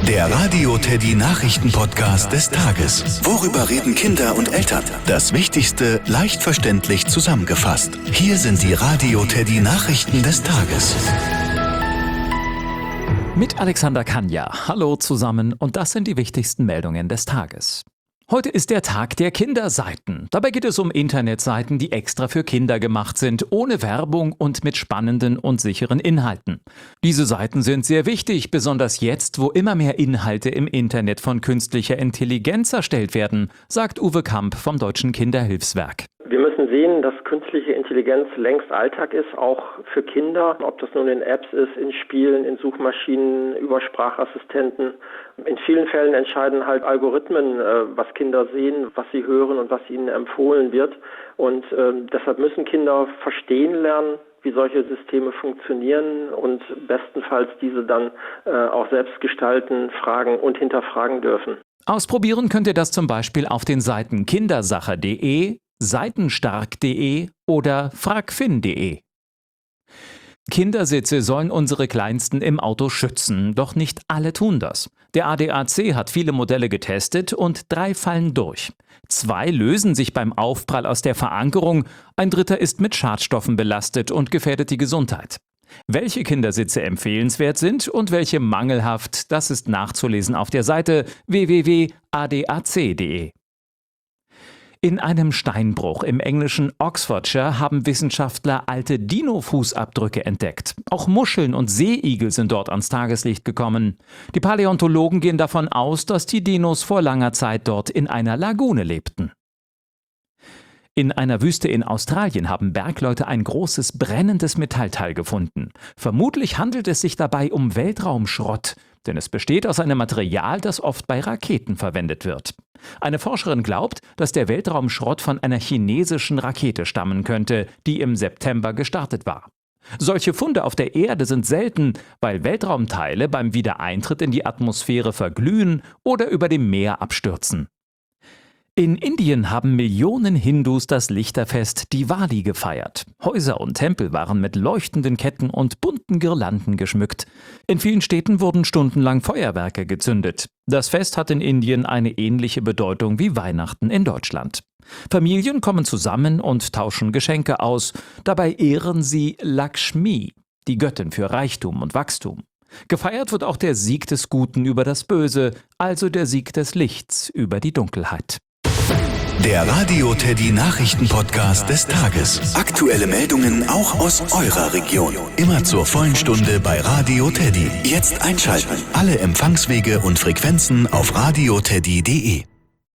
Der Radio Teddy Nachrichten-Podcast des Tages. Worüber reden Kinder und Eltern? Das Wichtigste leicht verständlich zusammengefasst. Hier sind die Radio Teddy Nachrichten des Tages. Mit Alexander Kanja. Hallo zusammen und das sind die wichtigsten Meldungen des Tages. Heute ist der Tag der Kinderseiten. Dabei geht es um Internetseiten, die extra für Kinder gemacht sind, ohne Werbung und mit spannenden und sicheren Inhalten. Diese Seiten sind sehr wichtig, besonders jetzt, wo immer mehr Inhalte im Internet von künstlicher Intelligenz erstellt werden, sagt Uwe Kamp vom Deutschen Kinderhilfswerk. Wir müssen sehen, dass künstliche Intelligenz längst Alltag ist, auch für Kinder, ob das nun in Apps ist, in Spielen, in Suchmaschinen, über Sprachassistenten. In vielen Fällen entscheiden halt Algorithmen, was Kinder sehen, was sie hören und was ihnen empfohlen wird. Und deshalb müssen Kinder verstehen lernen, wie solche Systeme funktionieren und bestenfalls diese dann auch selbst gestalten, fragen und hinterfragen dürfen. Ausprobieren könnt ihr das zum Beispiel auf den Seiten kindersache.de, seitenstark.de oder fragfin.de. Kindersitze sollen unsere Kleinsten im Auto schützen, doch nicht alle tun das. Der ADAC hat viele Modelle getestet und 3 fallen durch. 2 lösen sich beim Aufprall aus der Verankerung, ein dritter ist mit Schadstoffen belastet und gefährdet die Gesundheit. Welche Kindersitze empfehlenswert sind und welche mangelhaft, das ist nachzulesen auf der Seite www.adac.de. In einem Steinbruch im englischen Oxfordshire haben Wissenschaftler alte Dino-Fußabdrücke entdeckt. Auch Muscheln und Seeigel sind dort ans Tageslicht gekommen. Die Paläontologen gehen davon aus, dass die Dinos vor langer Zeit dort in einer Lagune lebten. In einer Wüste in Australien haben Bergleute ein großes brennendes Metallteil gefunden. Vermutlich handelt es sich dabei um Weltraumschrott, denn es besteht aus einem Material, das oft bei Raketen verwendet wird. Eine Forscherin glaubt, dass der Weltraumschrott von einer chinesischen Rakete stammen könnte, die im September gestartet war. Solche Funde auf der Erde sind selten, weil Weltraumteile beim Wiedereintritt in die Atmosphäre verglühen oder über dem Meer abstürzen. In Indien haben Millionen Hindus das Lichterfest Diwali gefeiert. Häuser und Tempel waren mit leuchtenden Ketten und bunten Girlanden geschmückt. In vielen Städten wurden stundenlang Feuerwerke gezündet. Das Fest hat in Indien eine ähnliche Bedeutung wie Weihnachten in Deutschland. Familien kommen zusammen und tauschen Geschenke aus. Dabei ehren sie Lakshmi, die Göttin für Reichtum und Wachstum. Gefeiert wird auch der Sieg des Guten über das Böse, also der Sieg des Lichts über die Dunkelheit. Der Radio Teddy Nachrichten-Podcast des Tages. Aktuelle Meldungen auch aus eurer Region. Immer zur vollen Stunde bei Radio Teddy. Jetzt einschalten. Alle Empfangswege und Frequenzen auf radioteddy.de.